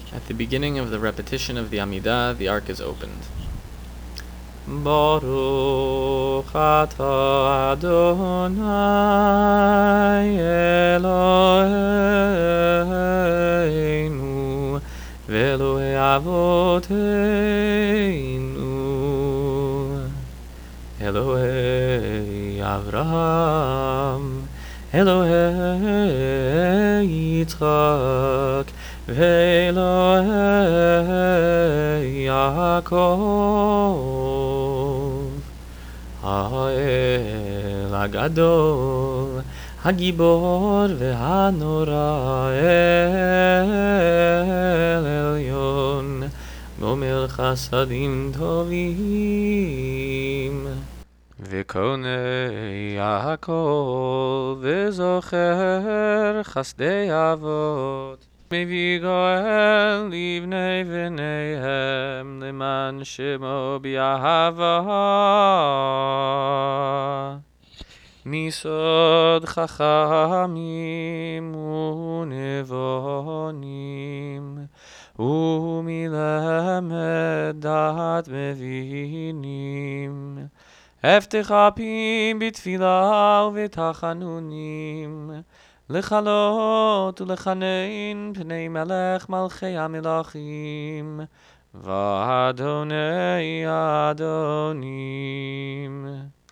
At the beginning of the repetition of the Amidah, the ark is opened. Baruch atah Adonai Eloheinu v'Elohei Avoteinu Elohei Avraham Elohei Yitzchak Elohei Yaakov Ha'el HaGadol HaGibor VeHanora El Elyon Gomer Chasadim Tovim V'konei Yaakov V'zocher Chasdei Avot מביא גואל לבני בניהם למען שמו באהבה מסוד חכמים ונבונים ומלמד דעת מבינים הבטח אפים בתפילה ובתחנונים לכלות ולחנן פני מלך מלכי המלכים ואדוני האדונים